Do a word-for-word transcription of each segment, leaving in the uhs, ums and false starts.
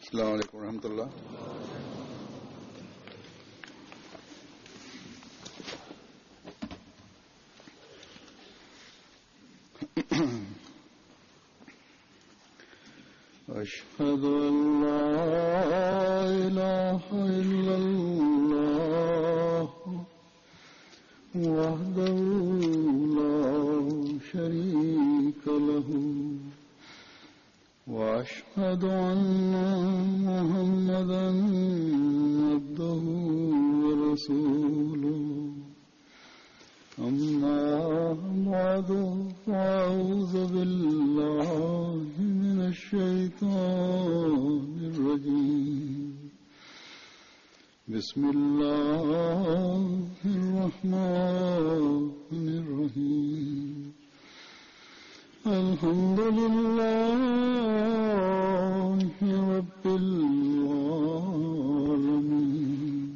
अस्सलाम वालेकुम रहमतुल्लाह। अशहदु अल्ला इलाहा इल्लल्लाह वहदहु ला शरीका लहू وأشهد أن محمدا عبده ورسوله أما بعد فأعوذ بالله من الشيطان الرجيم بسم الله الرحمن الرحيم الحمد لله رب العالمين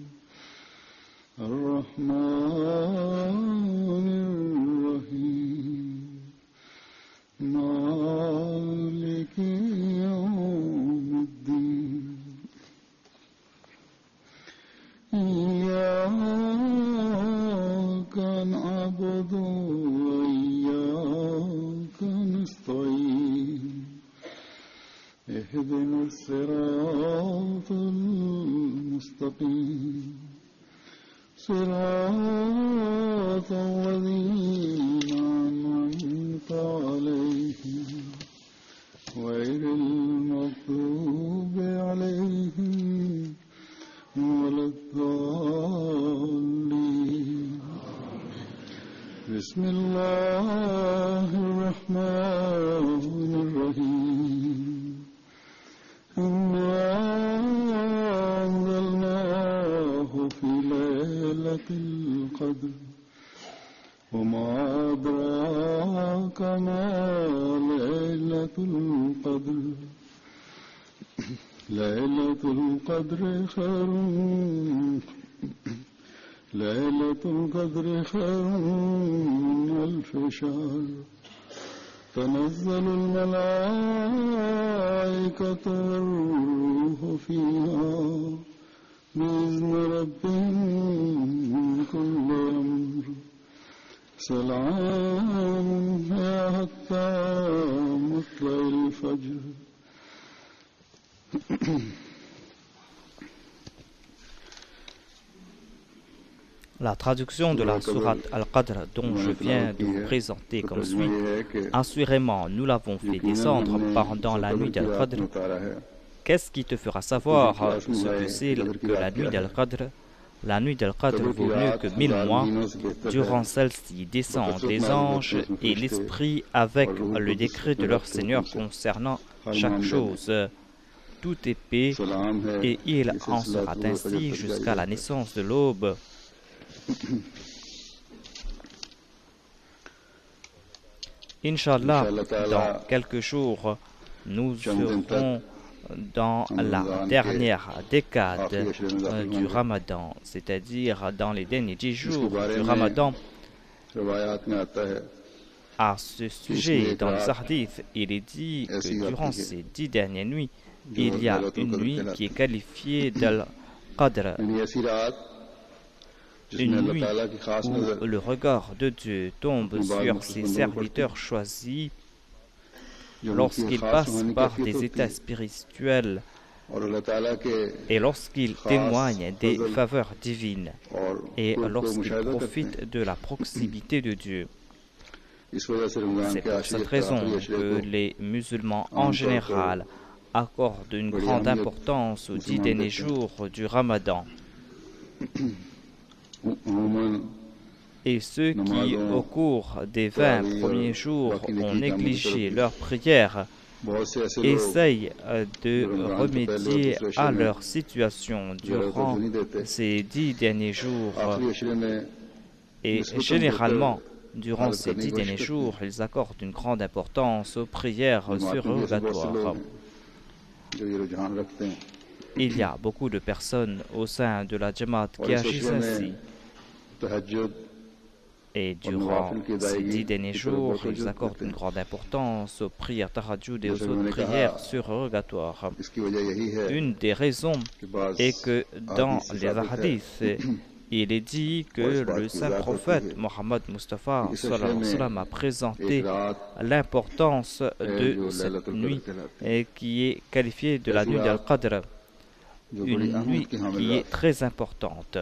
الرحمن الرحيم مالك يوم الدين إياك نعبد وإياك نستعين اهدنا الصراط المستقيم صراط الذين أنعمت عليهم غير المغضوب عليهم ولا الضالين. بسم الله الرحمن الرحيم. إنا أنزلناه في ليلة القدر وما أدراك ما ليلة القدر ليلة القدر خير ليلة القدر خير من ألف شهر تنزل الملائكة والروح فيها بإذن ربهم من كل أمر سلام هي حتى مطلع الفجر. La traduction de la sourate Al-Qadr dont je viens de vous présenter comme suit. Assurément, nous l'avons fait descendre pendant la nuit d'Al-Qadr. Qu'est-ce qui te fera savoir ce que c'est que la nuit d'Al-Qadr? La nuit d'Al-Qadr vaut mieux que mille mois. Durant celle-ci descendent les anges et l'Esprit avec le décret de leur Seigneur concernant chaque chose. Tout est paix et il en sera ainsi jusqu'à la naissance de l'aube. Inch'Allah, dans quelques jours, nous serons dans la dernière décade euh, du Ramadan, c'est-à-dire dans les derniers dix jours du Ramadan. À ce sujet, dans les hadiths, il est dit que durant ces dix dernières nuits, il y a une nuit qui est qualifiée d'Al-Qadr, une nuit où le regard de Dieu tombe sur ses serviteurs choisis lorsqu'ils passent par des états spirituels et lorsqu'ils témoignent des faveurs divines et lorsqu'ils profitent de la proximité de Dieu. C'est pour cette raison que les musulmans en général accordent une grande importance aux dix derniers jours du Ramadan. Et ceux qui, au cours des vingt premiers jours, ont négligé leurs prières, essayent de remédier à leur situation durant ces dix derniers jours. Et généralement, durant ces dix derniers jours, ils accordent une grande importance aux prières surrogatoires. Il y a beaucoup de personnes au sein de la Jamaat qui agissent ainsi. Et durant ces dix derniers jours, ils accordent une grande importance aux prières tahajjud et aux autres prières surrogatoires. Une des raisons est que dans les hadiths, il est dit que le saint prophète Mohammed Mustafa a présenté l'importance de cette nuit et qui est qualifiée de la nuit d'Al-Qadr, une nuit qui est très importante.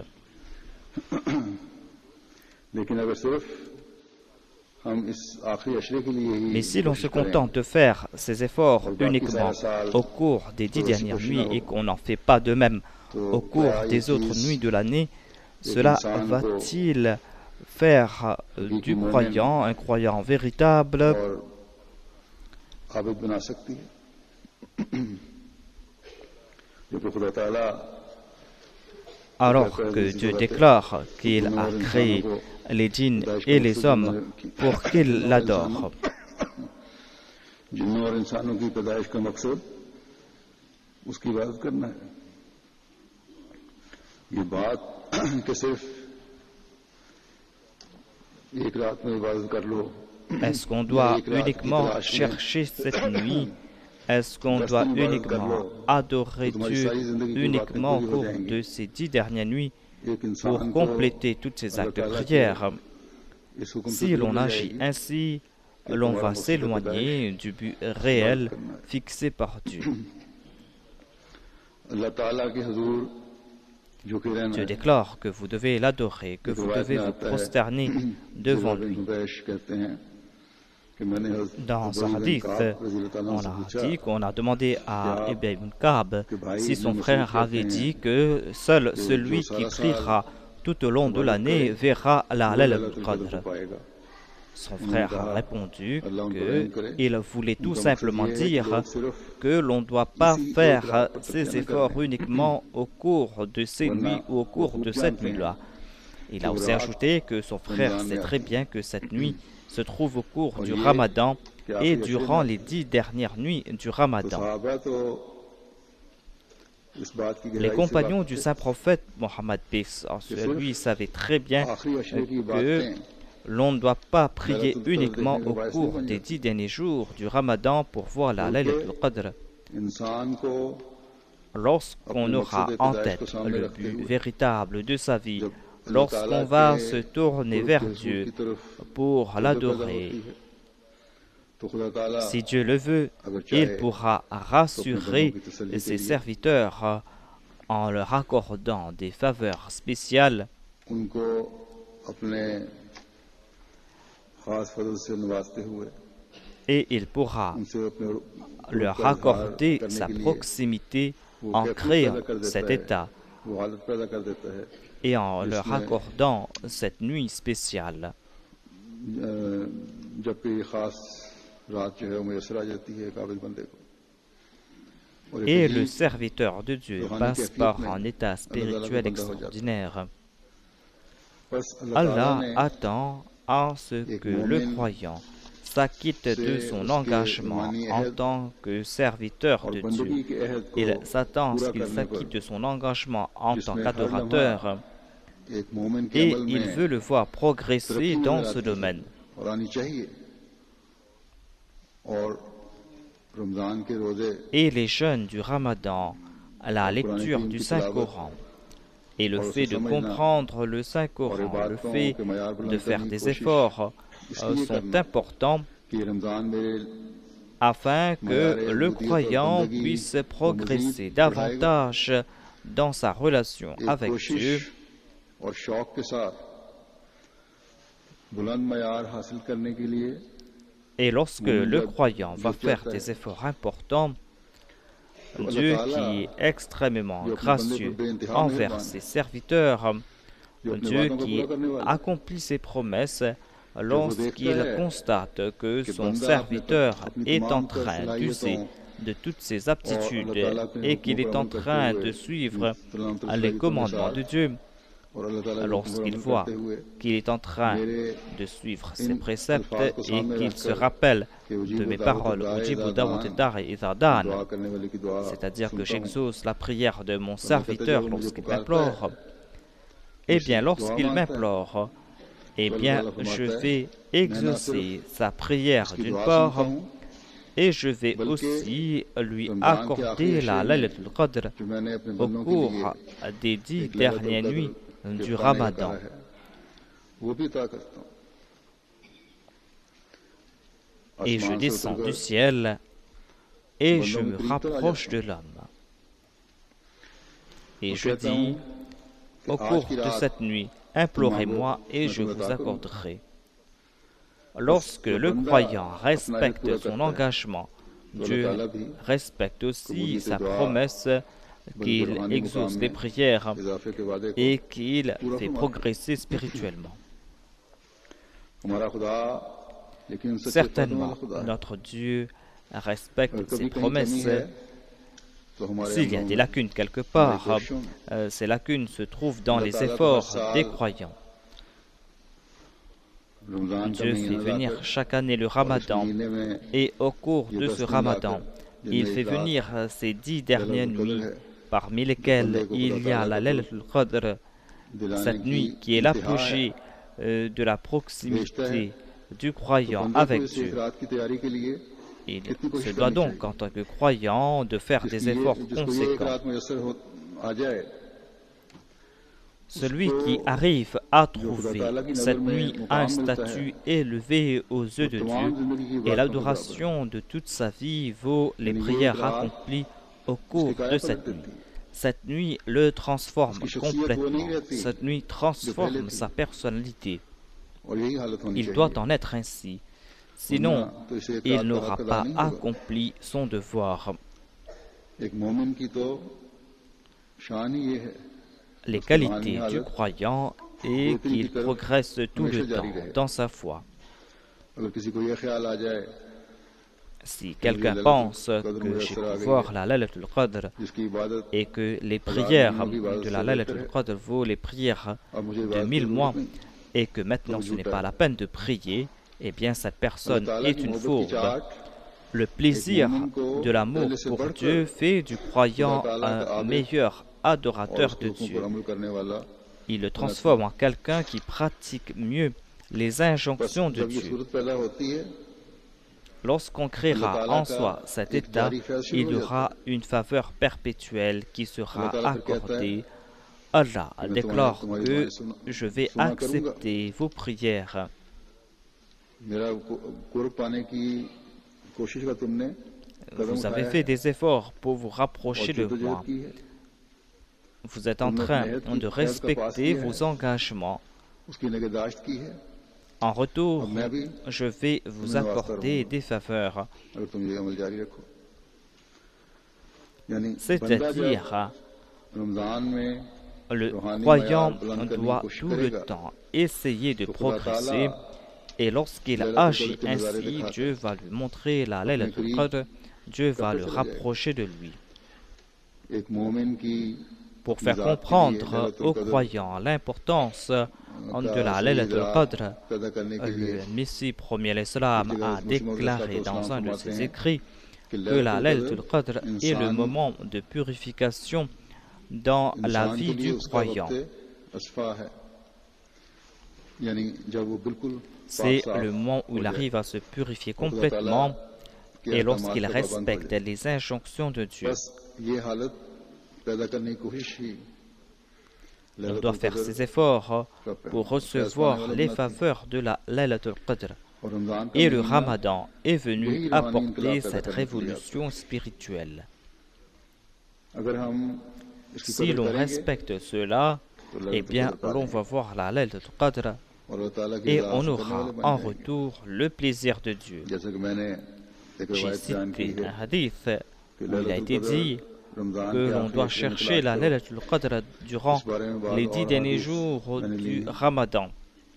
Mais si l'on se contente de faire ces efforts uniquement au cours des dix dernières nuits et qu'on n'en fait pas de même au cours des autres nuits de l'année, cela va-t-il faire du croyant un croyant véritable? Alors que Dieu déclare qu'il a créé les djinns et les hommes pour qu'ils l'adorent. Est-ce qu'on doit uniquement chercher cette nuit? Est-ce qu'on doit uniquement adorer Dieu uniquement au cours de ces dix dernières nuits pour compléter toutes ces actes de prière? Si l'on agit ainsi, l'on va s'éloigner du but réel fixé par Dieu. Dieu déclare que vous devez l'adorer, que vous devez vous prosterner devant lui. Dans ce hadith, on a dit qu'on a demandé à Ibn Ka'b si son frère avait dit que seul celui qui priera tout au long de l'année verra la Laylatul Qadr. Son frère a répondu qu'il voulait tout simplement dire que l'on ne doit pas faire ces efforts uniquement au cours de ces nuits ou au cours de cette nuit-là. Il a aussi ajouté que son frère sait très bien que cette nuit se trouve au cours du Ramadan et durant les dix dernières nuits du Ramadan. Les compagnons du saint prophète Mohammed Peace, lui, savaient très bien que l'on ne doit pas prier uniquement au cours des dix derniers jours du Ramadan pour voir la Laylatul Qadr. Lorsqu'on aura en tête le but véritable de sa vie, lorsqu'on va se tourner vers Dieu pour l'adorer, si Dieu le veut, il pourra rassurer ses serviteurs en leur accordant des faveurs spéciales et il pourra leur accorder sa proximité en créant cet état et en leur accordant cette nuit spéciale. Et le serviteur de Dieu passe par un état spirituel extraordinaire. Allah attend à ce que le croyant s'acquitte de son engagement en tant que serviteur de Dieu. Il s'attend à ce qu'il s'acquitte de son engagement en tant qu'adorateur et il veut le voir progresser dans ce domaine. Et les jeûnes du Ramadan, la lecture du Saint-Coran et le fait de comprendre le Saint-Coran, le fait de faire des efforts euh, sont importants afin que le croyant puisse progresser davantage dans sa relation avec Dieu et lorsque le croyant va faire des efforts importants, Dieu qui est extrêmement gracieux envers ses serviteurs, Dieu qui accomplit ses promesses lorsqu'il constate que son serviteur est en train d'user de toutes ses aptitudes et qu'il est en train de suivre les commandements de Dieu, lorsqu'il voit qu'il est en train de suivre ses préceptes et qu'il se rappelle de mes paroles, c'est-à-dire que j'exauce la prière de mon serviteur lorsqu'il m'implore, eh bien lorsqu'il m'implore eh bien, je vais exaucer sa prière d'une part, et je vais aussi lui accorder la Laylatul Qadr au cours des dix dernières nuits du Ramadan. Et je descends du ciel et je me rapproche de l'homme. Et je dis, au cours de cette nuit, implorez-moi et je vous accorderai. Lorsque le croyant respecte son engagement, Dieu respecte aussi sa promesse qu'il exauce les prières et qu'il fait progresser spirituellement. Certainement, notre Dieu respecte ses promesses. S'il y a des lacunes quelque part, euh, ces lacunes se trouvent dans les efforts des croyants. Dieu fait venir chaque année le Ramadan et au cours de ce Ramadan, il fait venir ces dix dernières nuits parmi lesquelles il y a la Laylatul Qadr, cette nuit qui est l'apogée euh, de la proximité du croyant avec Dieu. Il se doit donc, en tant que croyant, de faire des efforts conséquents. Celui qui arrive à trouver cette nuit un statut élevé aux yeux de Dieu et l'adoration de toute sa vie vaut les prières accomplies au cours de cette nuit. Cette nuit le transforme complètement. Cette nuit transforme sa personnalité. Il doit en être ainsi. Sinon, il n'aura pas accompli son devoir. Les qualités du croyant est qu'il progresse tout le temps dans sa foi. Si quelqu'un pense que j'ai pu voir la Laylatul Qadr et que les prières de la Laylatul Qadr vaut les prières de mille mois et que maintenant ce n'est pas la peine de prier, eh bien cette personne est une fourbe. Le plaisir de l'amour pour Dieu fait du croyant un meilleur adorateur de Dieu. Il le transforme en quelqu'un qui pratique mieux les injonctions de Dieu. Lorsqu'on créera en soi cet état, il y aura une faveur perpétuelle qui sera accordée. Allah déclare que je vais accepter vos prières. Vous avez fait des efforts pour vous rapprocher de moi. Vous êtes en train de respecter vos engagements. En retour, je vais vous accorder des faveurs. C'est-à-dire, le croyant doit tout le temps essayer de progresser et lorsqu'il agit ainsi, Dieu va lui montrer la Laylatul Qadr, Dieu va le rapprocher de lui. Pour faire comprendre aux croyants l'importance de la Laylatul Qadr, le Messie premier l'Islam a déclaré dans un de ses écrits que la Laylatul Qadr est le moment de purification dans la vie du croyant. C'est le moment où il arrive à se purifier complètement et lorsqu'il respecte les injonctions de Dieu. Il doit faire ses efforts pour recevoir les faveurs de la Laylatul Qadr. Et le Ramadan est venu apporter cette révolution spirituelle. Si l'on respecte cela, eh bien, l'on va voir la Laylatul Qadr et on aura en retour le plaisir de Dieu. J'ai cité un hadith où il a été dit que l'on doit chercher la Laylatul Qadr durant les dix derniers jours du Ramadan.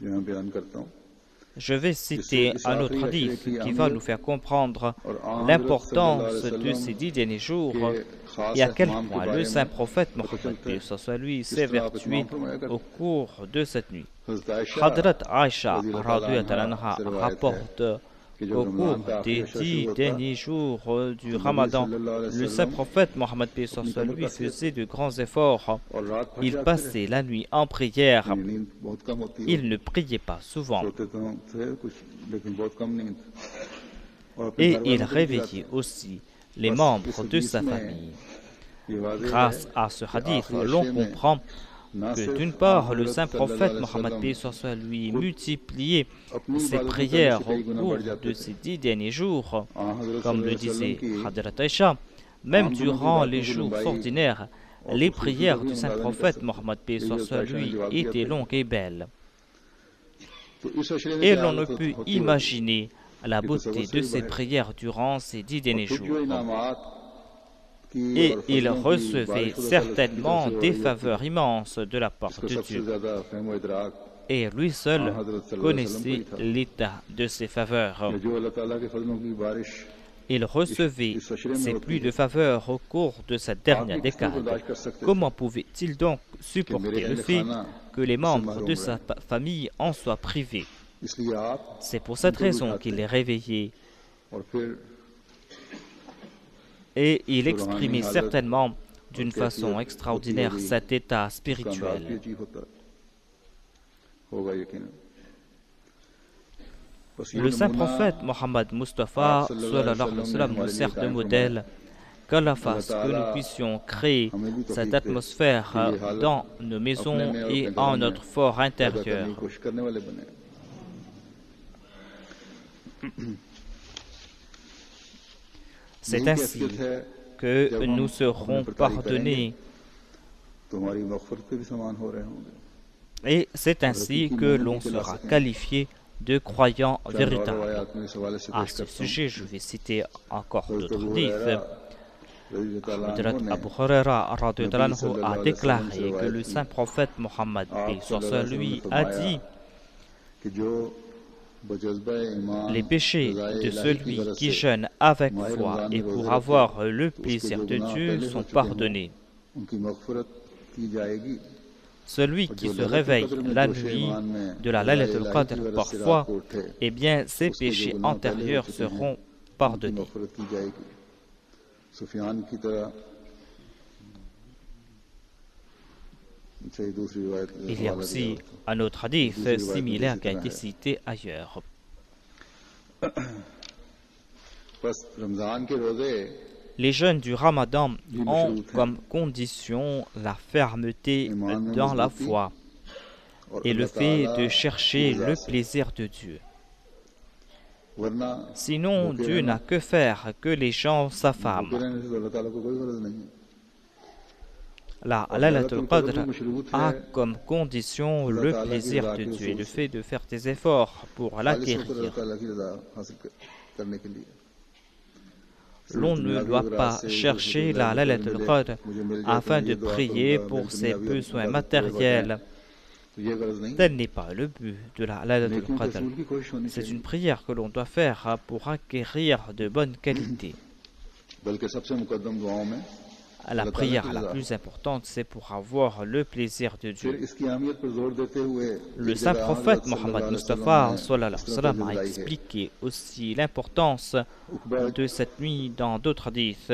Je vais citer un autre hadith qui va nous faire comprendre l'importance de ces dix derniers jours et à quel point le saint prophète Mohammed lui s'est vertué au cours de cette nuit. Hadrat Aisha radhiyallahu anha rapporte Au cours des dix derniers jours du Ramadan, le saint prophète Mohammed paix sur lui faisait de grands efforts. Il passait la nuit en prière. Il ne priait pas souvent. Et il réveillait aussi les membres de sa famille. Grâce à ce hadith, l'on comprend que d'une part, le saint prophète Mohammed paix sur lui multipliait ses prières au cours de ces dix derniers jours, comme le disait Hadrat Aïcha, même durant les jours ordinaires, les prières du saint prophète Mohammed paix sur lui étaient longues et belles. Et l'on ne peut imaginer la beauté de ces prières durant ces dix derniers jours. Et il recevait certainement des faveurs immenses de la part de Dieu. Et lui seul connaissait l'état de ces faveurs. Il recevait ces pluies de faveurs au cours de cette dernière décade. Comment pouvait-il donc supporter le fait que les membres de sa famille en soient privés? C'est pour cette raison qu'il les réveillait. Et il exprimait certainement d'une façon extraordinaire cet état spirituel. Le saint prophète Mohammed Mustafa sallallahu alayhi wa sallam nous sert de modèle. Qu'Allah fasse que nous puissions créer cette atmosphère dans nos maisons et en notre fort intérieur. C'est ainsi que nous serons pardonnés. Et c'est ainsi que l'on sera qualifié de croyants véritables. À ce sujet, je vais citer encore d'autres hadiths. Abu Huraira a déclaré que le saint prophète Mohammed, paix sur lui, a dit: les péchés de celui qui jeûne avec foi et pour avoir le plaisir de Dieu sont pardonnés. Celui qui se réveille la nuit de la Laylatul Qadr parfois, eh bien, ses péchés antérieurs seront pardonnés. Il y a aussi un autre hadith similaire qui a été cité ailleurs. Les jeûnes du Ramadan ont comme condition la fermeté dans la foi et le fait de chercher le plaisir de Dieu. Sinon, Dieu n'a que faire que les gens s'affament. La Laylatul Qadr a comme condition le plaisir de Dieu et le fait de faire des efforts pour l'acquérir. L'on ne doit pas chercher la Laylatul Qadr afin de prier pour ses besoins matériels. Tel n'est pas le but de la Laylatul Qadr. C'est une prière que l'on doit faire pour acquérir de bonnes qualités. La prière la plus importante, c'est pour avoir le plaisir de Dieu. Le saint prophète Mohammed Mustafa sallallahu alayhi wa sallam a expliqué aussi l'importance de cette nuit dans d'autres hadiths.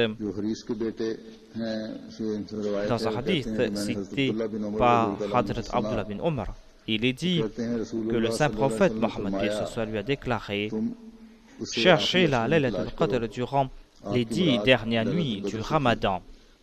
Dans un hadith cité par Hadrat Abdullah bin Omar, il est dit que le saint prophète Mohammed lui a déclaré: cherchez la Laylatul Qadr durant les dix dernières nuits du Ramadan.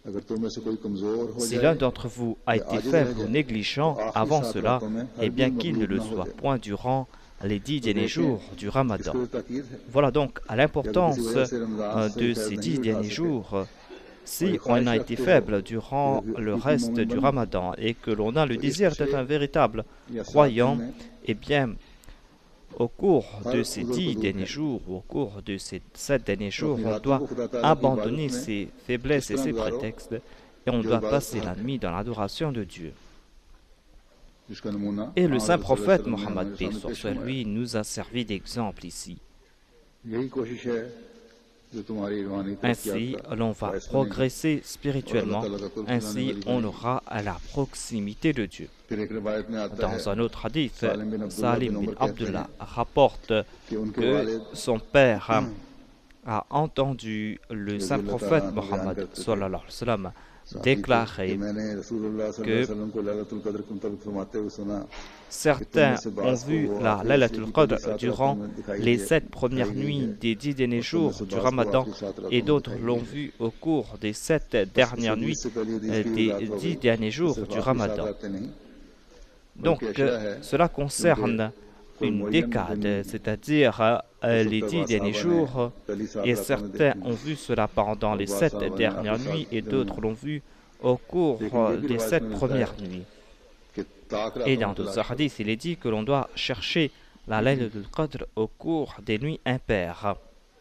Si l'un d'entre vous a été faible ou négligent avant cela, eh bien qu'il ne le soit point durant les dix derniers jours du Ramadan. Voilà donc à l'importance de ces dix derniers jours. Si on a été faible durant le reste du Ramadan et que l'on a le désir d'être un véritable croyant, eh bien, au cours de ces dix derniers jours, au cours de ces sept derniers jours, on doit abandonner ses faiblesses et ses prétextes et on doit passer la nuit dans l'adoration de Dieu. Et le saint prophète Mohammed paix sur lui nous a servi d'exemple ici. Ainsi, l'on va progresser spirituellement. Ainsi, on aura à la proximité de Dieu. Dans un autre hadith, Salim bin Abdullah rapporte que son père a entendu le saint prophète Mohammed sallallahu alayhi wa sallam déclarer que certains ont vu la Laylatul Qadr durant les sept premières nuits des dix derniers jours du Ramadan et d'autres l'ont vu au cours des sept dernières nuits des dix derniers jours du Ramadan. Donc, cela concerne une décade, c'est-à-dire euh, les dix derniers jours, et certains ont vu cela pendant les sept dernières nuits et d'autres l'ont vu au cours euh, des sept premières nuits. Et dans d'autres hadiths, il est dit que l'on doit chercher la Laylatul Qadr au cours des nuits impaires.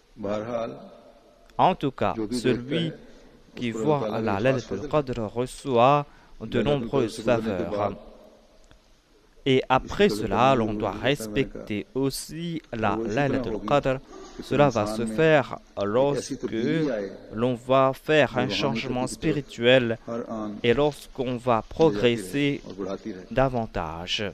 En tout cas, celui qui voit la Laylatul Qadr reçoit de nombreuses faveurs. Et après cela, l'on doit respecter aussi la Laylatul Qadr. Cela va se faire lorsque l'on va faire un changement spirituel et lorsqu'on va progresser davantage.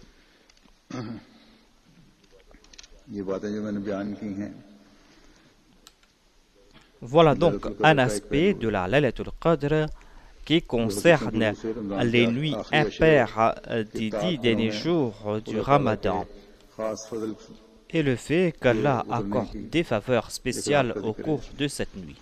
Voilà donc un aspect de la Laylatul Qadr qui concerne les nuits impaires des dix derniers jours du Ramadan et le fait qu'Allah accorde des faveurs spéciales au cours de cette nuit.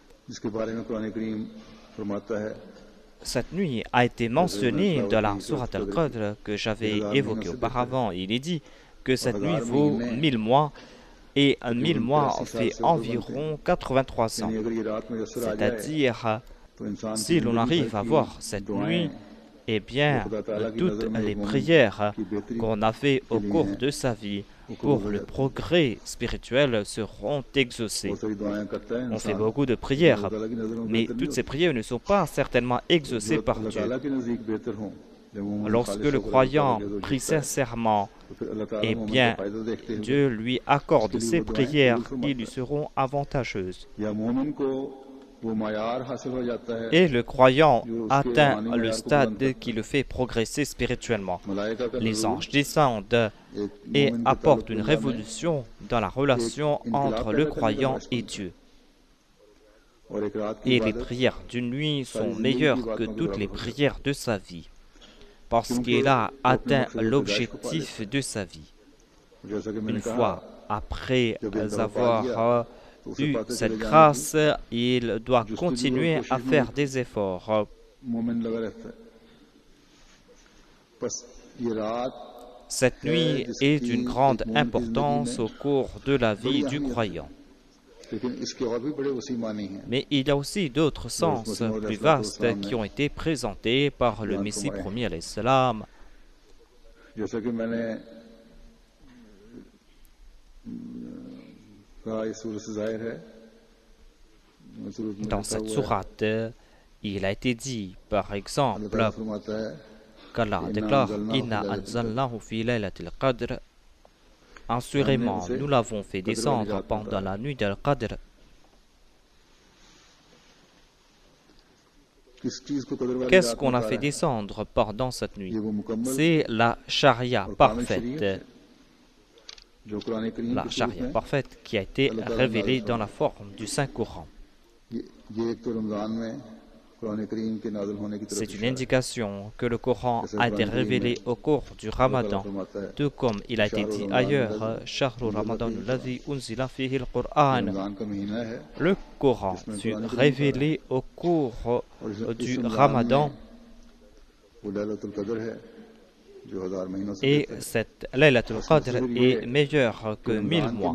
Cette nuit a été mentionnée dans la Sourate Al-Qadr que j'avais évoquée auparavant. Il est dit que cette nuit vaut mille mois et mille mois fait environ quatre-vingt-trois ans. C'est-à-dire, si l'on arrive à voir cette nuit, eh bien, toutes les prières qu'on a fait au cours de sa vie pour le progrès spirituel seront exaucées. On fait beaucoup de prières, mais toutes ces prières ne sont pas certainement exaucées par Dieu. Lorsque le croyant prie sincèrement, eh bien, Dieu lui accorde ses prières qui lui seront avantageuses. Et le croyant atteint le stade qui le fait progresser spirituellement. Les anges descendent et apportent une révolution dans la relation entre le croyant et Dieu. Et les prières d'une nuit sont meilleures que toutes les prières de sa vie, parce qu'il a atteint l'objectif de sa vie. Une fois après avoir eu cette grâce, il doit continuer à faire des efforts. Cette nuit est d'une grande importance au cours de la vie du croyant. Mais il y a aussi d'autres sens plus vastes qui ont été présentés par le Messie premier à l'Islam. Dans cette sourate, il a été dit, par exemple, qu'Allah déclare « Inna anzalnahu fi laylatil qadr » Assurément, nous l'avons fait descendre pendant la nuit d'Al-Qadr. Qu'est-ce qu'on a fait descendre pendant cette nuit? C'est la charia parfaite. La charia parfaite qui a été révélée dans la forme du Saint-Coran. C'est une indication que le Coran a été révélé au cours du Ramadan, tout comme il a été dit ailleurs, Shahru Ramadan alladhi unzila fihi al-Qur'an. Le Coran fut révélé au cours du Ramadan. Et cette Laylatul Qadr est meilleure que mille mois.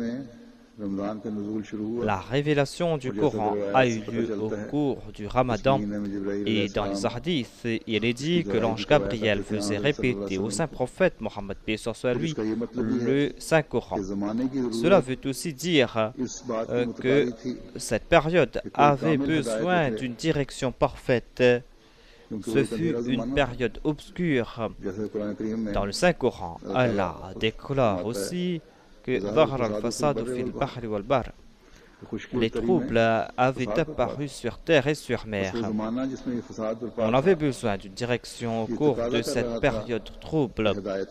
La révélation du Coran a eu lieu au cours du Ramadan et dans les hadiths, il est dit que l'ange Gabriel faisait répéter au saint prophète Mohammed paix soit lui le Saint-Coran. Cela veut aussi dire euh, que cette période avait besoin d'une direction parfaite. Ce fut une période obscure. Dans le Saint-Coran, Allah déclare aussi que les troubles avaient apparu sur terre et sur mer. On avait besoin d'une direction au cours de cette période trouble.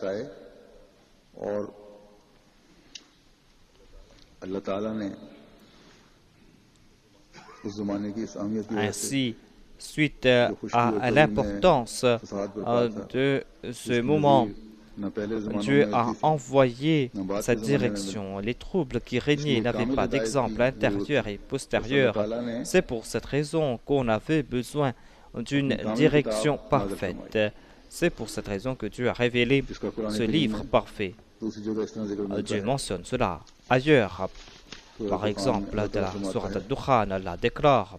Ainsi, suite à l'importance de ce moment, Dieu a envoyé cette direction. Les troubles qui régnaient n'avaient pas d'exemple intérieur et postérieur. C'est pour cette raison qu'on avait besoin d'une direction parfaite. C'est pour cette raison que Dieu a révélé ce livre parfait. Dieu mentionne cela ailleurs. Par exemple, de la sourate Al-Dukhan, Allah déclare: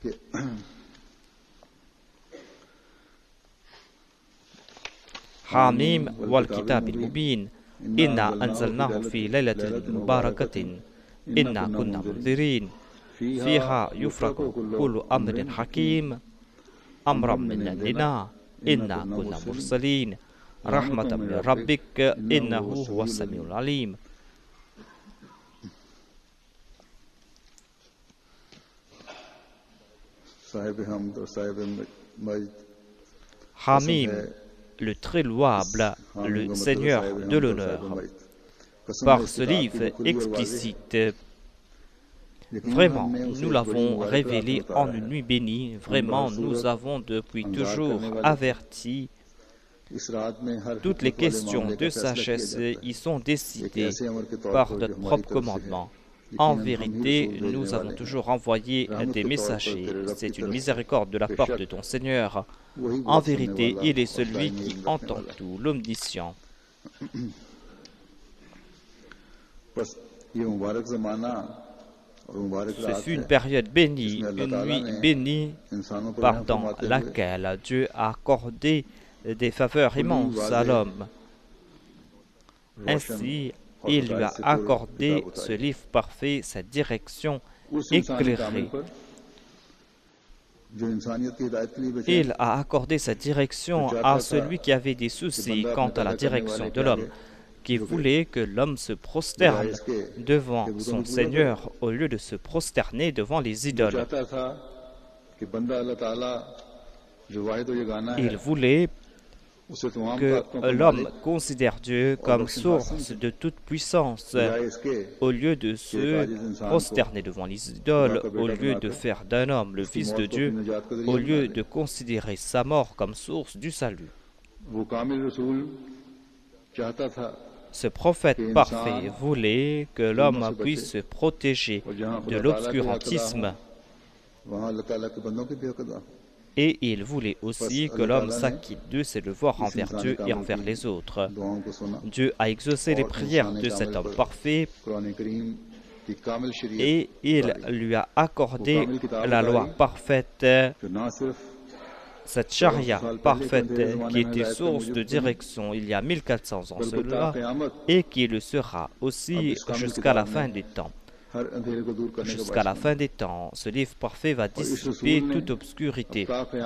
Hamim wal kitab al-mubin, inna anzalnahu fi laylatin mubarakatin, inna kunna munzirin, fiha yufraku kullu amrin hakim, amran min indina, inna kunna mursalin, rahmatan min rabbik, innahu huwa as-sami'ul alim. Hamim, le très louable, le Seigneur de l'honneur. Par ce livre explicite, vraiment, nous l'avons révélé en une nuit bénie. Vraiment, nous avons depuis toujours averti. Toutes les questions de sagesse y sont décidées par notre propre commandement. En vérité, nous avons toujours envoyé des messagers. C'est une miséricorde de la part de ton Seigneur. En vérité, il est celui qui entend tout, l'omniscient. Ce fut une période bénie, une nuit bénie, pendant laquelle Dieu a accordé des faveurs immenses à l'homme. Ainsi, il lui a accordé ce livre parfait, cette direction éclairée. Il a accordé cette direction à celui qui avait des soucis quant à la direction de l'homme, qui voulait que l'homme se prosterne devant son Seigneur au lieu de se prosterner devant les idoles. Il voulait que l'homme considère Dieu comme source de toute puissance, au lieu de se prosterner devant les idoles, au lieu de faire d'un homme le Fils de Dieu, au lieu de considérer sa mort comme source du salut. Ce prophète parfait voulait que l'homme puisse se protéger de l'obscurantisme. Et il voulait aussi que l'homme s'acquitte de ses devoirs envers Dieu et envers les autres. Dieu a exaucé les prières de cet homme parfait et il lui a accordé la loi parfaite, cette charia parfaite qui était source de direction il y a mille quatre cents ans cela et qui le sera aussi jusqu'à la fin des temps. Jusqu'à la fin des temps, ce livre parfait va dissiper toute obscurité.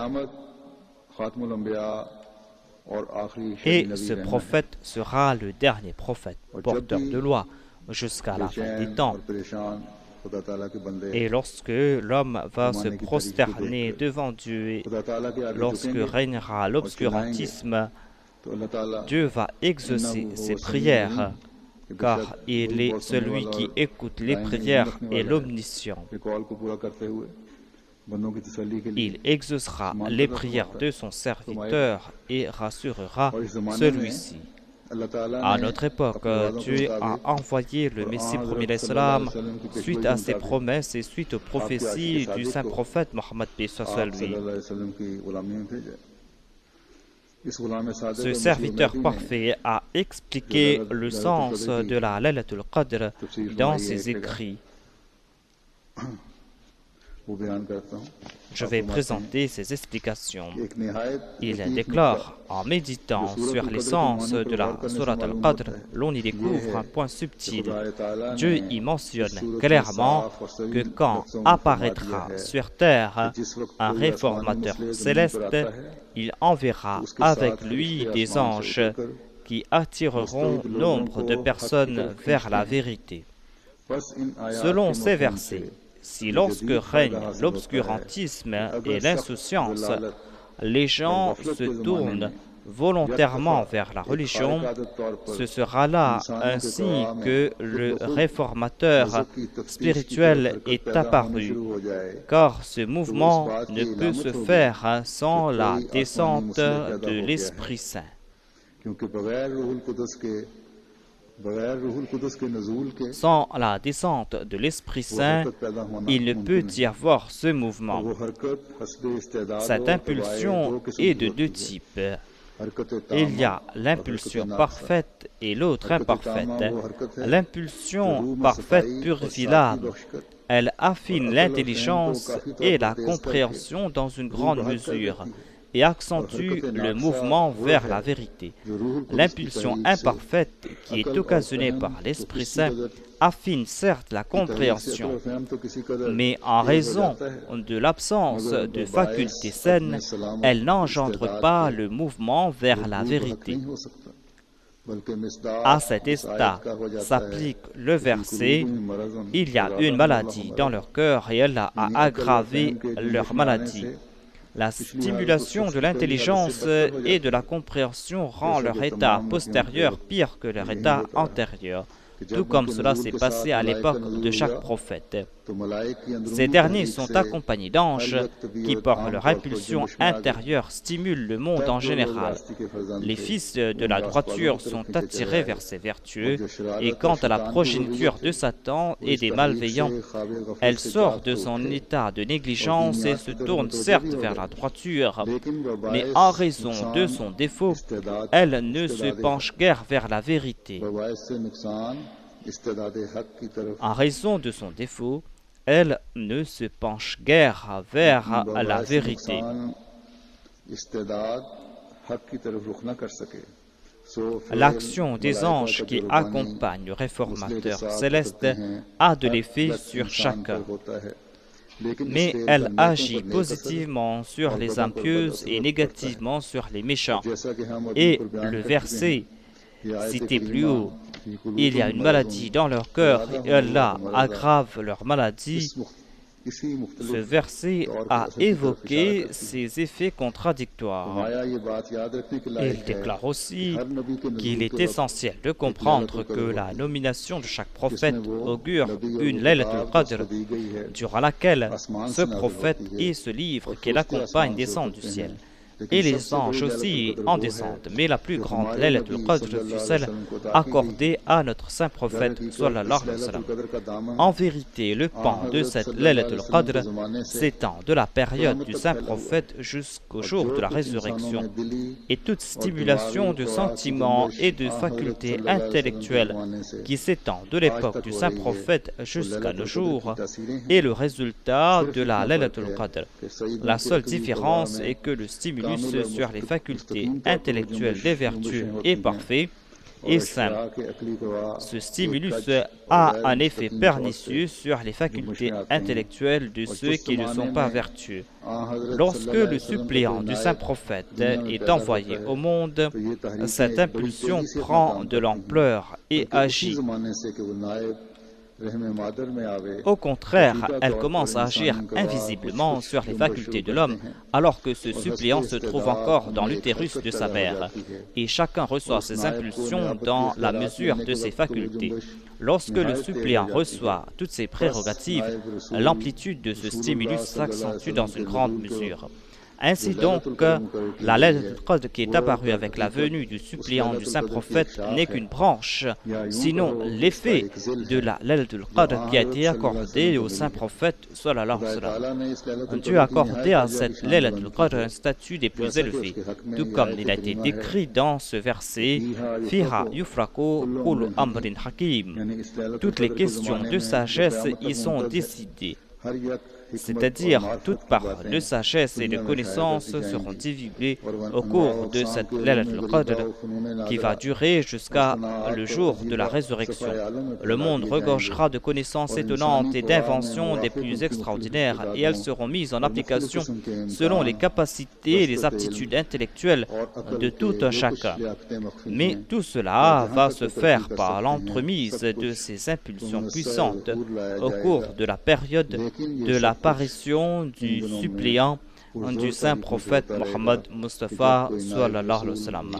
Et ce prophète sera le dernier prophète, porteur de loi, jusqu'à la fin des temps. Et lorsque l'homme va se prosterner devant Dieu, et lorsque régnera l'obscurantisme, Dieu va exaucer ses prières, car il est celui qui écoute les prières et l'omniscient. Il exaucera les prières de son serviteur et rassurera celui-ci. À notre époque, Dieu a envoyé le Messie premier l'Islam suite à ses promesses et suite aux prophéties du saint prophète Mohammed paix soit lui. Ce serviteur parfait a expliqué le sens de la Laylatul Qadr dans ses écrits. Je vais présenter ses explications. Il déclare, en méditant sur l'essence de la Sourate Al-Qadr, l'on y découvre un point subtil. Dieu y mentionne clairement que quand apparaîtra sur terre un réformateur céleste, il enverra avec lui des anges qui attireront nombre de personnes vers la vérité. Selon ces versets, Si lorsque règne l'obscurantisme et l'insouciance, les gens se tournent volontairement vers la religion, ce sera là un signe que le réformateur spirituel est apparu, car ce mouvement ne peut se faire sans la descente de l'Esprit Saint. Sans la descente de l'Esprit Saint, il ne peut y avoir ce mouvement. Cette impulsion est de deux types. Il y a l'impulsion parfaite et l'autre imparfaite. L'impulsion parfaite purifie l'âme. Elle affine l'intelligence et la compréhension dans une grande mesure et accentue le mouvement vers la vérité. L'impulsion imparfaite, qui est occasionnée par l'Esprit Saint, affine certes la compréhension, mais en raison de l'absence de facultés saines, elle n'engendre pas le mouvement vers la vérité. À cet état s'applique le verset « Il y a une maladie dans leur cœur et Allah a aggravé leur maladie ». La stimulation de l'intelligence et de la compréhension rend leur état postérieur pire que leur état antérieur, tout comme cela s'est passé à l'époque de chaque prophète. Ces derniers sont accompagnés d'anges qui, par leur impulsion intérieure, stimulent le monde en général. Les fils de la droiture sont attirés vers ces vertueux, et quant à la progéniture de Satan et des malveillants, elle sort de son état de négligence et se tourne certes vers la droiture, mais en raison de son défaut, elle ne se penche guère vers la vérité. En raison de son défaut, elle ne se penche guère vers la vérité. L'action des anges qui accompagnent le réformateur céleste a de l'effet sur chacun, mais elle agit positivement sur les impieuses et négativement sur les méchants. Et le verset cité plus haut, il y a une maladie dans leur cœur et Allah aggrave leur maladie. Ce verset a évoqué ces effets contradictoires. Il déclare aussi qu'il est essentiel de comprendre que la nomination de chaque prophète augure une Laylatul Qadr, durant laquelle ce prophète et ce livre qui l'accompagne descendent du ciel. Et les anges aussi en descendent. Mais la plus grande Laylatul Qadr fut celle accordée à notre saint prophète sallallahu alayhi wa sallam. En vérité, le pan de cette Laylatul Qadr s'étend de la période du saint prophète jusqu'au jour de la résurrection. Et toute stimulation de sentiments et de facultés intellectuelles qui s'étend de l'époque du saint prophète jusqu'à nos jours est le résultat de la Laylatul Qadr. La seule différence est que le stimulus sur les facultés intellectuelles des vertus est parfait et saint. Ce stimulus a un effet pernicieux sur les facultés intellectuelles de ceux qui ne sont pas vertueux. Lorsque le suppléant du saint prophète est envoyé au monde, cette impulsion prend de l'ampleur et agit. Au contraire, elle commence à agir invisiblement sur les facultés de l'homme, alors que ce suppléant se trouve encore dans l'utérus de sa mère, et chacun reçoit ses impulsions dans la mesure de ses facultés. Lorsque le suppléant reçoit toutes ses prérogatives, l'amplitude de ce stimulus s'accentue dans une grande mesure. Ainsi donc, la Laylatul Qadr qui est apparue avec la venue du suppléant du saint prophète n'est qu'une branche, sinon l'effet de la Laylatul Qadr qui a été accordée au saint prophète sallallahu alayhi wa sallam. Dieu a accordé à cette Laylatul Qadr un statut des plus élevés, tout comme il a été décrit dans ce verset « Fiha yufraqu kullu amrin hakim ». Toutes les questions de sagesse y sont décidées. c'est-à-dire toute part de sagesse et de connaissance seront divulguées au cours de cette Laylatul Qadr qui va durer jusqu'à le jour de la résurrection. Le monde regorgera de connaissances étonnantes et d'inventions des plus extraordinaires et elles seront mises en application selon les capacités et les aptitudes intellectuelles de tout un chacun. Mais tout cela va se faire par l'entremise de ces impulsions puissantes au cours de la période de l'apparition du suppléant du saint prophète Mohammed Mustafa sallallahu alayhi wa sallam.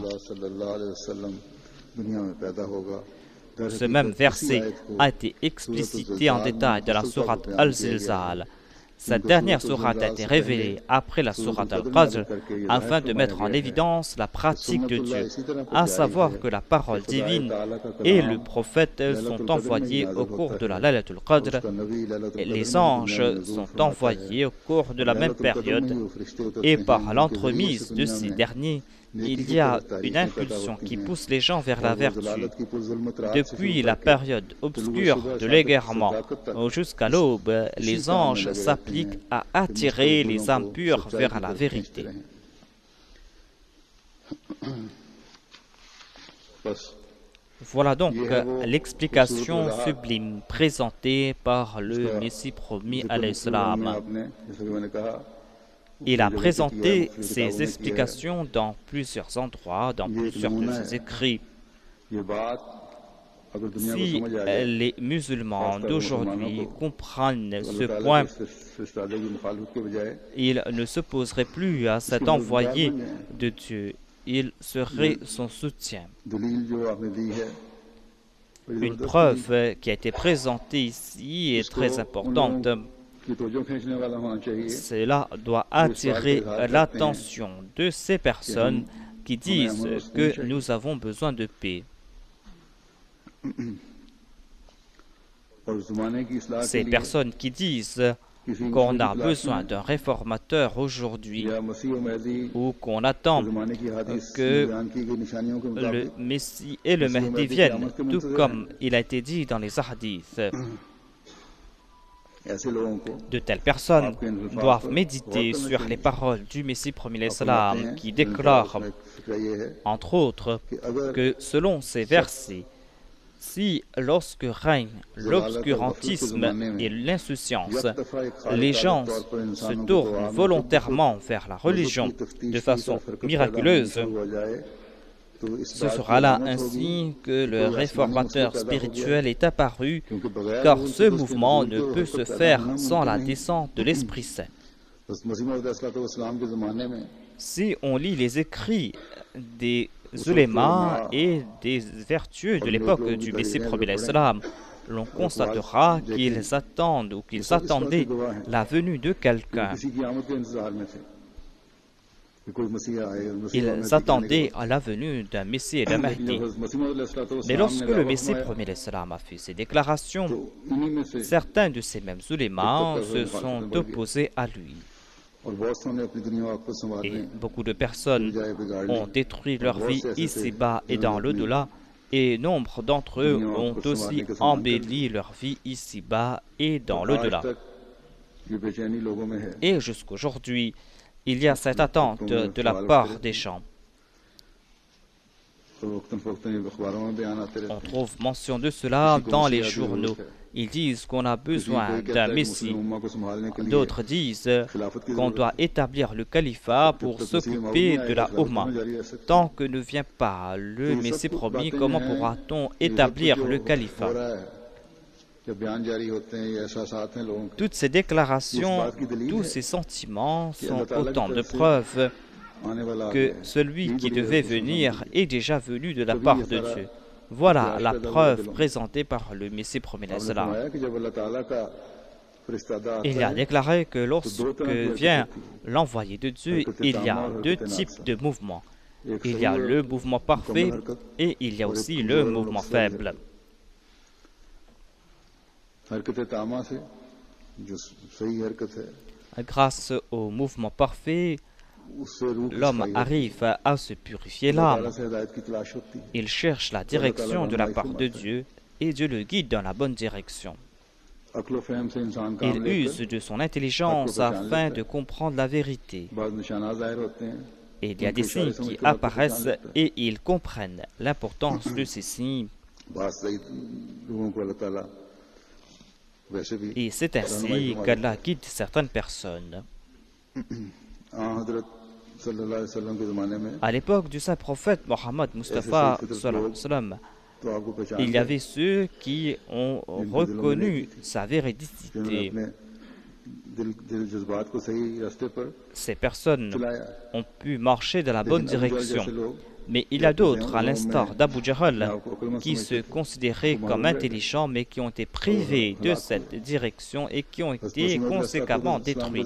Ce même verset a été explicité en détail dans la sourate Al-Zilzal. Cette dernière sourate a été révélée après la sourate Al-Qadr afin de mettre en évidence la pratique de Dieu, à savoir que la parole divine et le prophète sont envoyés au cours de la Laylatul Qadr et les anges sont envoyés au cours de la même période et par l'entremise de ces derniers, il y a une impulsion qui pousse les gens vers la vertu. Depuis la période obscure de l'égarement jusqu'à l'aube, les anges s'appliquent à attirer les âmes pures vers la vérité. Voilà donc l'explication sublime présentée par le Messie promis à l'Islam. Il a présenté ces explications dans plusieurs endroits, dans plusieurs de ses écrits. Si les musulmans d'aujourd'hui comprennent ce point, ils ne s'opposeraient plus à cet envoyé de Dieu. Il serait son soutien. Une preuve qui a été présentée ici est très importante. Cela doit attirer l'attention de ces personnes qui disent que nous avons besoin de paix. Ces personnes qui disent qu'on a besoin d'un réformateur aujourd'hui ou qu'on attend que le Messie et le Mahdi viennent, tout comme il a été dit dans les hadiths. De telles personnes doivent méditer sur les paroles du Messie promis l'Islam qui déclare, entre autres, que selon ces versets, si lorsque règne l'obscurantisme et l'insouciance, les gens se tournent volontairement vers la religion de façon miraculeuse, ce sera là ainsi que le réformateur spirituel est apparu, car ce mouvement ne peut se faire sans la descente de l'Esprit Saint. Si on lit les écrits des ulémas et des vertueux de l'époque du Messie promis l'Islam, l'on constatera qu'ils attendent ou qu'ils attendaient la venue de quelqu'un. Ils attendaient à la venue d'un Messie et d'un Mahdi. Mais lorsque le Messie promis l'Islam a fait ses déclarations, certains de ces mêmes ulémas se sont opposés à lui. Et beaucoup de personnes ont détruit leur vie ici-bas et dans l'au-delà, et nombre d'entre eux ont aussi embelli leur vie ici-bas et dans l'au-delà. Et jusqu'aujourd'hui, il y a cette attente de la part des gens. On trouve mention de cela dans les journaux. Ils disent qu'on a besoin d'un Messie. D'autres disent qu'on doit établir le califat pour s'occuper de la Oumma. Tant que ne vient pas le Messie promis, comment pourra-t-on établir le califat? Toutes ces déclarations, tous ces sentiments sont autant de preuves que celui qui devait venir est déjà venu de la part de Dieu. Voilà la preuve présentée par le Messie promis l'Islam. Il a déclaré que lorsque vient l'envoyé de Dieu, il y a deux types de mouvements. Il y a le mouvement parfait et il y a aussi le mouvement faible. Grâce au mouvement parfait, l'homme arrive à se purifier l'âme. Il cherche la direction de la part de Dieu et Dieu le guide dans la bonne direction. Il use de son intelligence afin de comprendre la vérité. Et il y a des signes qui apparaissent et ils comprennent l'importance de ces signes. Et c'est ainsi qu'Allah guide certaines personnes. À l'époque du saint prophète Mohammed Mustafa, il y avait ceux qui ont reconnu sa véridicité. Ces personnes ont pu marcher dans la bonne direction. Mais il y a d'autres, à l'instar d'Abu Jahl, qui se considéraient comme intelligents, mais qui ont été privés de cette direction et qui ont été conséquemment détruits.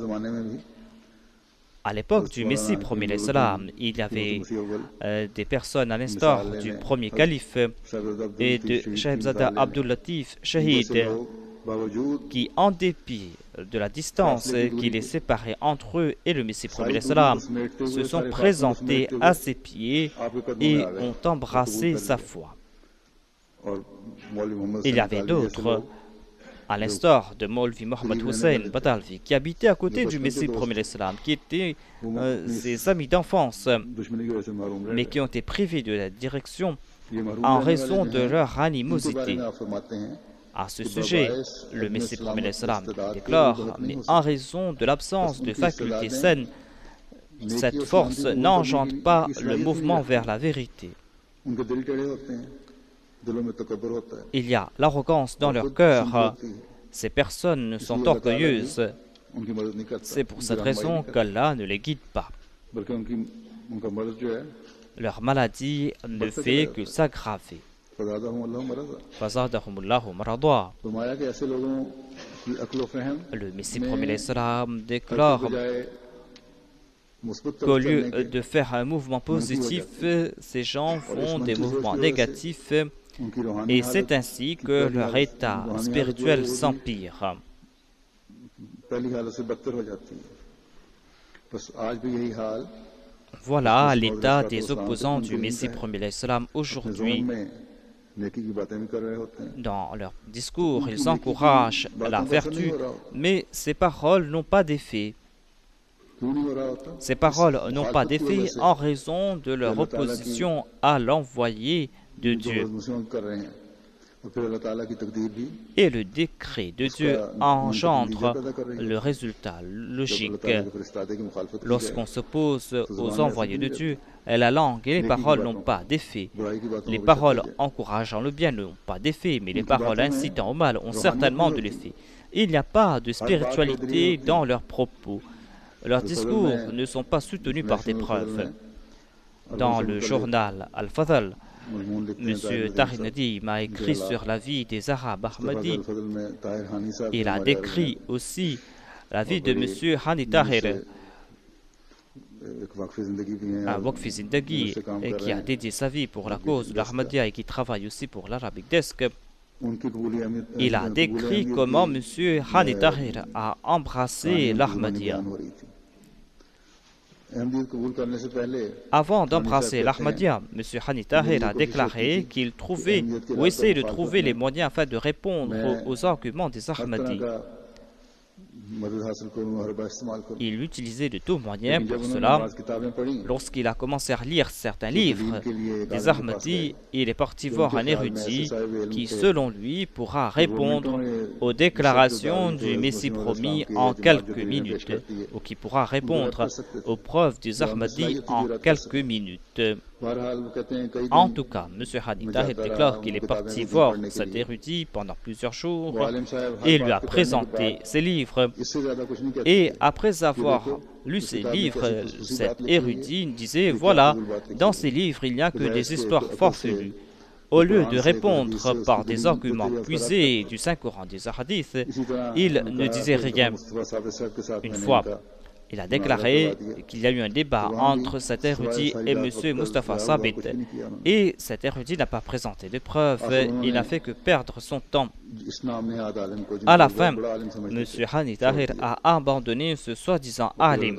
À l'époque du Messie premier l'Islam, il y avait euh, des personnes à l'instar du premier calife et de Shahzada Abdul Latif Shahid qui, en dépit de la distance qui les séparait entre eux et le Messie premier l'Islam, se sont présentés à ses pieds et ont embrassé sa foi. Il y avait d'autres, à l'instar de Maulvi Mohammed Hussein Badalvi, qui habitait à côté du Messie premier l'Islam, qui étaient euh, ses amis d'enfance, mais qui ont été privés de la direction en raison de leur animosité. À ce sujet, le Messie premier l'Islam déclare, mais en raison de l'absence de facultés saines, cette force n'engendre pas le mouvement vers la vérité. Il y a l'arrogance dans leur cœur. Ces personnes sont orgueilleuses. C'est pour cette raison qu'Allah ne les guide pas. Leur maladie ne fait que s'aggraver. Le Messie premier l'Islam déclare qu'au lieu de faire un mouvement positif, ces gens font des mouvements négatifs et c'est ainsi que leur état spirituel s'empire. Voilà l'état des opposants du Messie premier l'Islam aujourd'hui. Dans leur discours, ils encouragent la vertu, mais ces paroles n'ont pas d'effet. Ces paroles n'ont pas d'effet en raison de leur opposition à l'envoyé de Dieu. Et le décret de Dieu engendre le résultat logique. Lorsqu'on s'oppose aux envoyés de Dieu, la langue et les paroles n'ont pas d'effet. Les paroles encourageant le bien n'ont pas d'effet, mais les paroles incitant au mal ont certainement de l'effet. Il n'y a pas de spiritualité dans leurs propos. Leurs discours ne sont pas soutenus par des preuves. Dans le journal Al-Fadl, M. Tahir Nadim m'a écrit sur la vie des Arabes Ahmadis. Il a décrit aussi la vie de M. Hani Tahir, un Waqf Zindagi, qui a dédié sa vie pour la cause de l'Ahmadiyya et qui travaille aussi pour l'Arabic Desk. Il a décrit comment M. Hani Tahir a embrassé l'Ahmadiyya. Avant d'embrasser l'Ahmadiyya, M. Hani Tahir a déclaré qu'il trouvait ou essayait de trouver les moyens afin de répondre aux arguments des Ahmadis. Il utilisait de tous moyens pour cela. Lorsqu'il a commencé à lire certains livres des Ahmadis, il est parti voir un érudit qui, selon lui, pourra répondre aux déclarations du Messie promis en quelques minutes, ou qui pourra répondre aux preuves des Ahmadis en quelques minutes. En tout cas, M. Hani Tahir déclare qu'il est parti voir cet érudit pendant plusieurs jours et lui a présenté ses livres. Et après avoir lu ces livres, cet érudit disait, voilà, dans ces livres, il n'y a que des histoires farfelues. Au lieu de répondre par des arguments puisés du Saint-Coran des Hadiths, il ne disait rien. Une fois, il a déclaré qu'il y a eu un débat entre cet érudit et M. Mustafa Sabit. Et cet érudit n'a pas présenté de preuves, il n'a fait que perdre son temps. À la fin, M. Hani Tahir a abandonné ce soi-disant alim.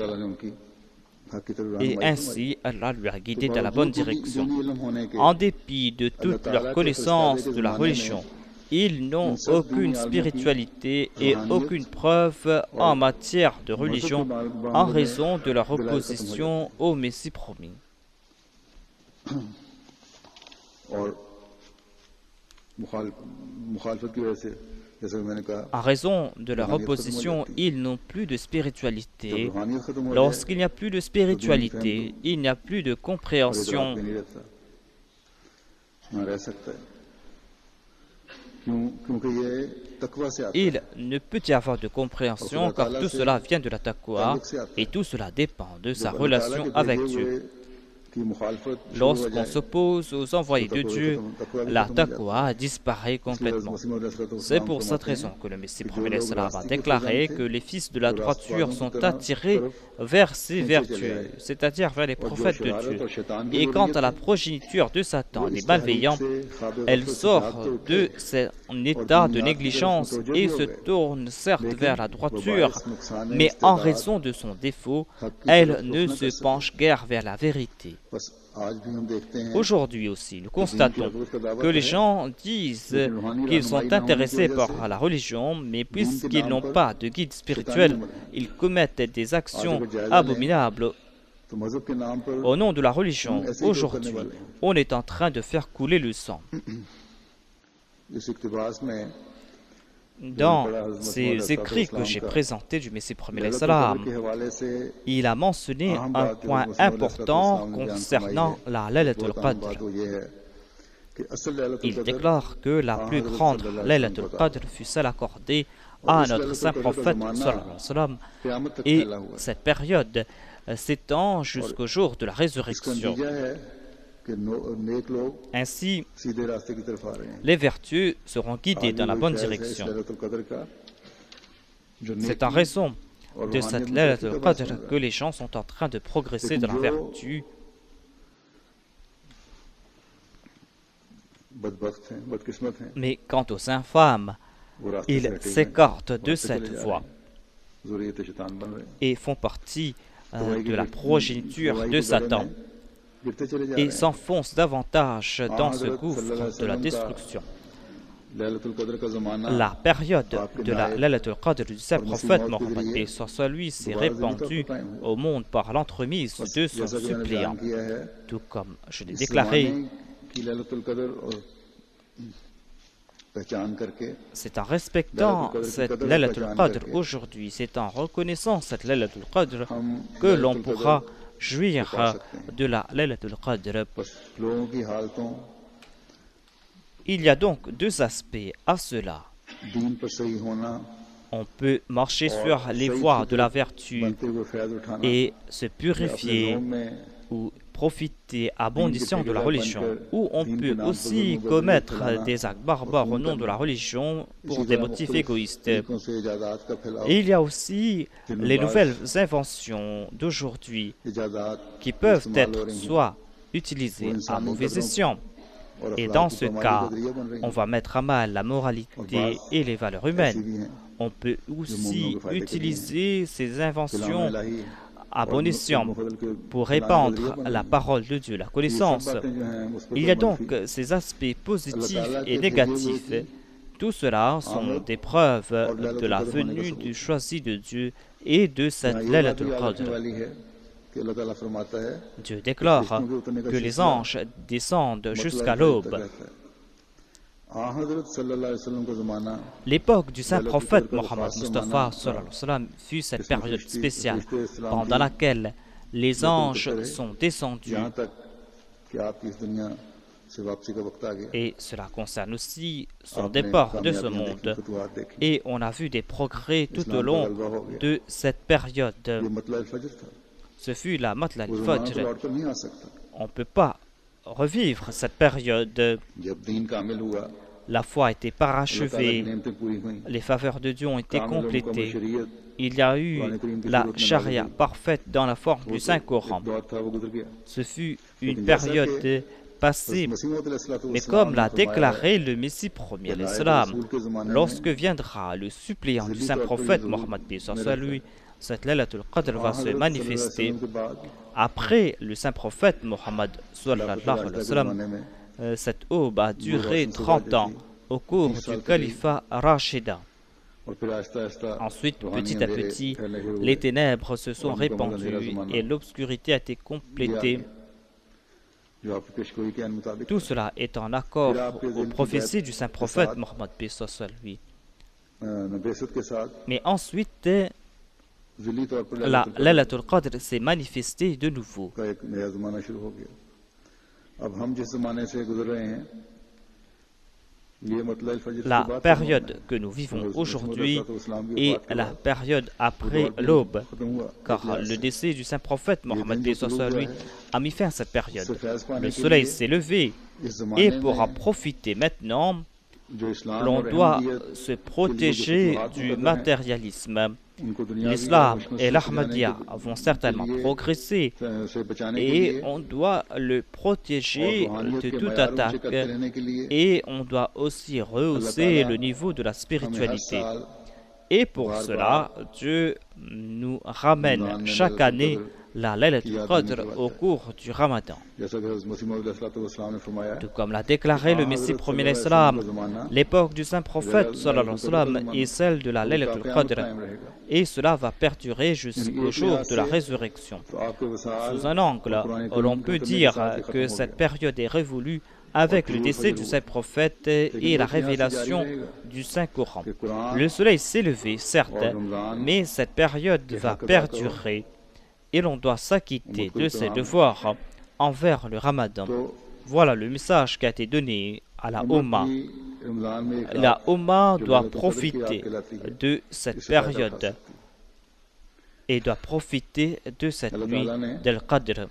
Et ainsi, Allah lui a guidé dans la bonne direction. En dépit de toute leur connaissance de la religion, ils n'ont aucune spiritualité et aucune preuve en matière de religion en raison de leur opposition au Messie promis. En raison de leur opposition, ils n'ont plus de spiritualité. Lorsqu'il n'y a plus de spiritualité, il n'y a plus de compréhension. Il ne peut y avoir de compréhension car tout cela vient de la taqwa et tout cela dépend de sa relation avec Dieu. Lorsqu'on s'oppose aux envoyés de Dieu, la taqwa disparaît complètement. C'est pour cette raison que le Messie premier a déclaré que les fils de la droiture sont attirés vers ces vertus, c'est-à-dire vers les prophètes de Dieu. Et quant à la progéniture de Satan, les malveillants, elle sort de son état de négligence et se tourne certes vers la droiture, mais en raison de son défaut, elle ne se penche guère vers la vérité. Aujourd'hui aussi, nous constatons que les gens disent qu'ils sont intéressés par la religion, mais puisqu'ils n'ont pas de guide spirituel, ils commettent des actions abominables au nom de la religion. Aujourd'hui, on est en train de faire couler le sang. Dans ces écrits que j'ai présentés du Messie premier, il a mentionné un point important concernant la Laylatul Qadr. Il déclare que la plus grande Laylatul Qadr fut celle accordée à notre saint prophète et cette période s'étend jusqu'au jour de la résurrection. Ainsi, les vertus seront guidées dans la bonne direction. C'est en raison de cette Laylatul Qadr que les gens sont en train de progresser dans la vertu. Mais quant aux infâmes, ils s'écartent de cette voie et font partie euh, de la progéniture de Satan et s'enfoncent davantage dans ce gouffre de la destruction. La période de la Laylatul Qadr du saint prophète Mohammed paix soit lui s'est répandue au monde par l'entremise de son suppléant. Tout comme je l'ai déclaré, c'est en respectant cette Laylatul Qadr aujourd'hui, c'est en reconnaissant cette Laylatul Qadr que l'on pourra jouir de la Laylatul Qadr. Il y a donc deux aspects à cela. On peut marcher sur les voies de la vertu et se purifier ou profiter à bon escient de la religion, ou on peut aussi commettre des actes barbares au nom de la religion pour des motifs égoïstes. Et il y a aussi les nouvelles inventions d'aujourd'hui qui peuvent être soit utilisées à mauvais escient, et dans ce cas, on va mettre à mal la moralité et les valeurs humaines. On peut aussi utiliser ces inventions à bon escient pour répandre la parole de Dieu, la connaissance. Il y a donc ces aspects positifs et négatifs. Tout cela sont des preuves de la venue du choisi de Dieu et de cette Laylatul Qadr. Dieu déclare que les anges descendent jusqu'à l'aube. L'époque du saint prophète Mohammed Mustafa fut cette période spéciale pendant laquelle les anges sont descendus. Et cela concerne aussi son départ de ce monde. Et on a vu des progrès tout au long de cette période. Ce fut la Matla al-Fajr. On ne peut pas revivre cette période. La foi a été parachevée, les faveurs de Dieu ont été complétées. Il y a eu la charia parfaite dans la forme du Saint-Coran. Ce fut une période passée, mais comme l'a déclaré le Messie premier, lorsque viendra le suppléant du Saint-Prophète Mohammed paix soit lui, cette Laylatul Qadr va se manifester. Après le Saint-Prophète Mohammed sallallahu alayhi wa sallam, cette aube a duré trente ans au cours du califat Rachida. Ensuite, petit à petit, les ténèbres se sont répandues et l'obscurité a été complétée. Tout cela est en accord aux prophéties du saint prophète Mohammed paix soit sur lui. Mais ensuite, la Laylatul Qadr s'est manifestée de nouveau. La période que nous vivons aujourd'hui est la période après l'aube, car le décès du saint prophète Mohammed paix soit sur lui a mis fin à cette période. Le soleil s'est levé et pour en profiter maintenant, l'on doit se protéger du matérialisme. L'islam et l'Ahmadiyya vont certainement progresser et on doit le protéger de toute attaque et on doit aussi rehausser le niveau de la spiritualité. Et pour cela, Dieu nous ramène chaque année la Laylatul Qadr au cours du Ramadan. Tout comme l'a déclaré le Messie premier l'Islam, l'époque du saint prophète sallallahu alayhi wa sallam est celle de la Laylatul Qadr et cela va perdurer jusqu'au jour de la résurrection. Sous un angle, l'on peut dire que cette période est révolue avec le décès du saint prophète et la révélation du Saint-Coran. Le soleil s'est levé, certes, mais cette période va perdurer et l'on doit s'acquitter de ses devoirs envers le Ramadan. Voilà le message qui a été donné à la Ummah. La Ummah doit profiter de cette période et doit profiter de cette nuit d'Al-Qadr.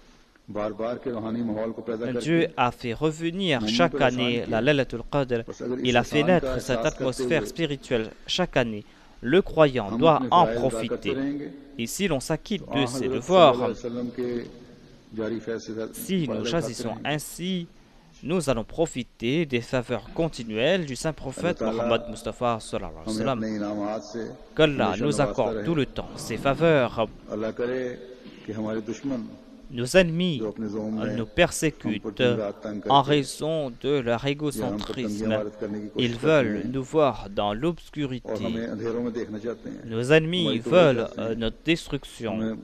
Dieu a fait revenir chaque année la Laylatul Qadr. Il a fait naître cette atmosphère spirituelle chaque année. Le croyant doit en profiter. Et si l'on s'acquitte de ses devoirs, si nous choisissons ainsi, nous allons profiter des faveurs continuelles du saint prophète Mohammed Mustafa sallallahu alayhi wa sallam. Qu'Allah nous accorde tout le temps ces faveurs. Nos ennemis nous persécutent en raison de leur égocentrisme. Ils veulent nous voir dans l'obscurité. Nos ennemis veulent notre destruction.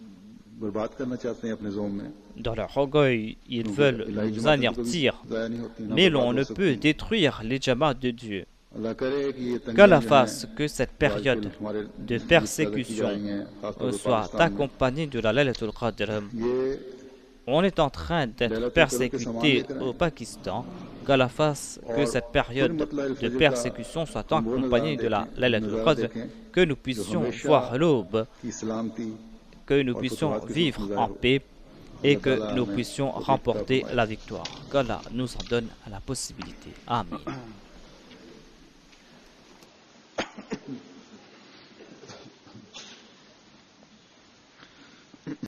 Dans leur orgueil, ils veulent nous anéantir. Mais l'on ne peut détruire les Jamaat de Dieu. Qu'Allah fasse que cette période de persécution soit accompagnée de la Laylatul Qadr. On est en train d'être persécuté au Pakistan. Qu'Allah fasse que cette période de persécution soit accompagnée de la Laylatul Qadr, que nous puissions voir l'aube, que nous puissions vivre en paix et que nous puissions remporter la victoire. Qu'Allah nous en donne la possibilité. Amen.